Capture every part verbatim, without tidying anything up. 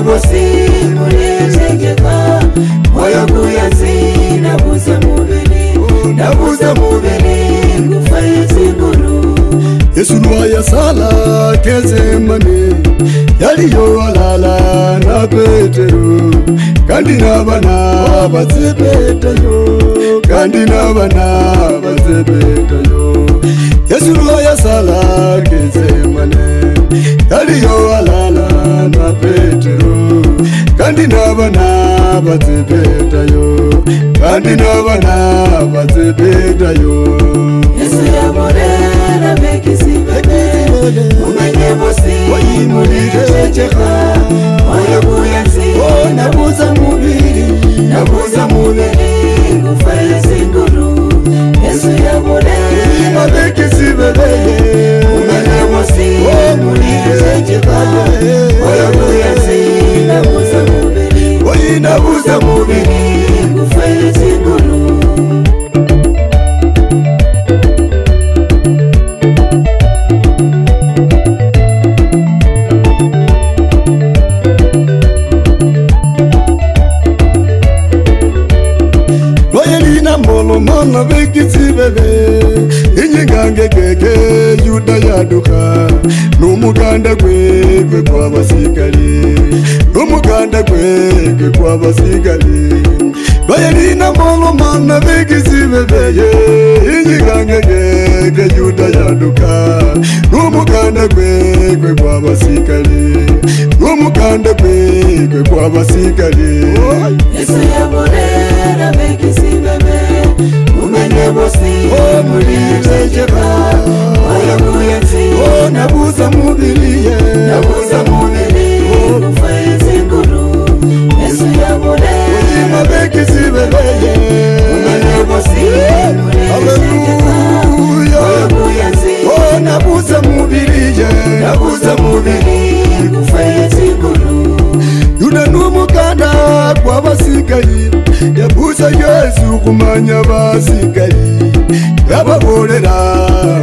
bosi munezengeka moyo kuyanzi nabuza mubili nabuza mubili ngufaye zinguru Yesu nwaya sala kezemane yaliyo walala na Petero kandi nabana bazebetayo kandi nabana bazebetayo Yesu nwaya sala kezemane yaliyo walala na Petero kandi nabana bazebetayo kandi nabana bazebetayo Yesu yamorera bekisi bebe umenye bosi munezengeka moyo kuyanzi nabuza mubili nabuza mubili ngufaye zinguru Yesu yamorera bekisi bebe umenye bosi munezengeka moyo kuyanzi nabuza mubili nabuza mubili ngufaye zinguru Mona bekisi bebe inyigange keke yuda yaduka numuganda kwekwe kwa basikali numuganda kwekwe kwa basikali bayelina molo mana bekisi bebe inyigange keke yuda yaduka numuganda kwekwe kwa basikali numuganda kwekwe kwa basikali Yesu yamorera bekisi bebe umenye bosi munezengeka moyo kuyanzi nabuza mubili nabuza mubili ngufaye zinguru Yesu yamorera bekisi bebe umenye bosi munezengeka moyo kuyanzi nabuza mubili nabuza mubili ngufaye zinguru Yuda numuganda kwa basikali yabuza Yesu kumanya basikali yababorera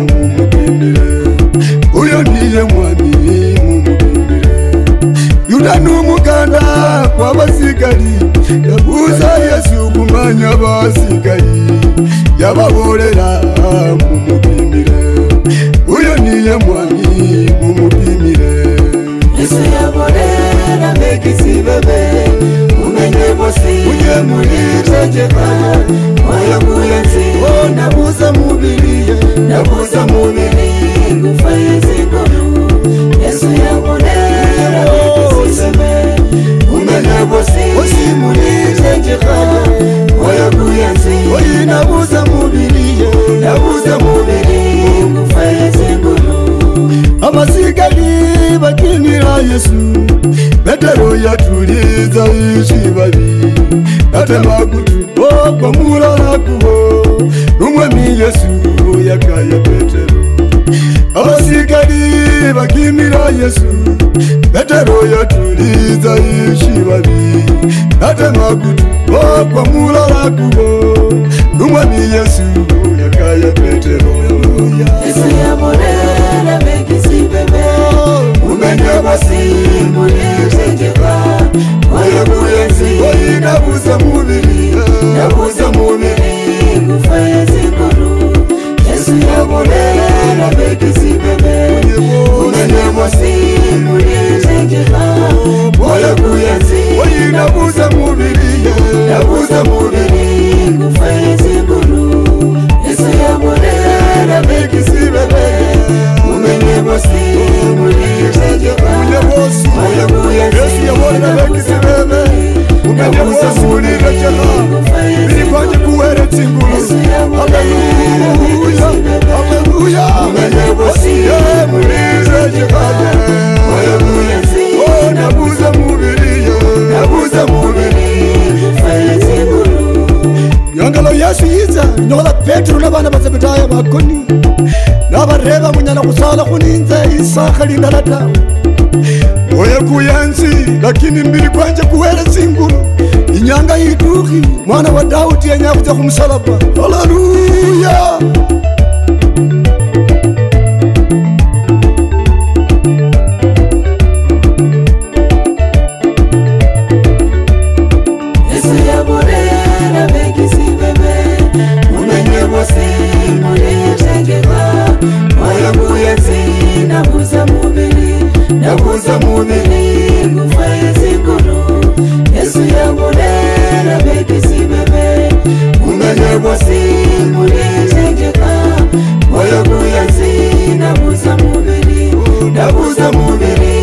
mumupimire uyo ndiye mwami mumupimire Yuda numuganda kwa basikali yabuza Yesu kumanya basikali yababorera mumupimire uyo ndiye mwami mumupimire Yesu yamorera bekisi bebe umenye bosi munezengeka moyo kuyanzi nabuza mubili nabuza mubili ngufaye zinguru Yesu yamorera bekisi bebe umenye bosi munezengeka moyo kuyanzi nabuza mubili nabuza mubili ngufaye zinguru abasikali bakinira Yesu Petero yatuliza ishibabi atemagutu kwa mulala kubo numwami Yesu yakaya Petero abasikali bakinira Yesu Petero yatuliza ishibabi atemagutu kwa mulala kubo numwami Yesu yakaya Petero Yesu yamorera bekisi bebe umenye bosi munezengeka moyo kuyanzi nabuza mubili nabuza mubili ngufaye zinguru Yesu yamorera bekisi bebe umenye bosi munezengeka moyo kuyanzi nabuza mubili nabuza mubili ngufaye zinguru Yesu yamorera bekisi bebe umenye bosi munezengeka moyo kuyanzi Yesu yamorera bekisi bebe umenye bosi munezengeka biri kwanje kuweretsa inguru Haleluya Haleluya umenye bosi munezengeka moyo kuyanzi nabuza mubili nabuza mubili ngufaye zinguru Yangalo Yesu yiza nyola Petro nabana bazebetayo bakoni nabareba munyana kusala kuninze isakha lindalata oya kuyanzi lakini mbili kwanje kuweretsa inguru inyanga yituhi mwana wa Daudi yanyakuja kumsalaba haleluya nabuza mubiri nabuza mubiri ngufaye zinguru Yesu yamurera baby sibebe umenye bosi mulijengeka moyo kuyanzi nabuza mubiri nabuza mubiri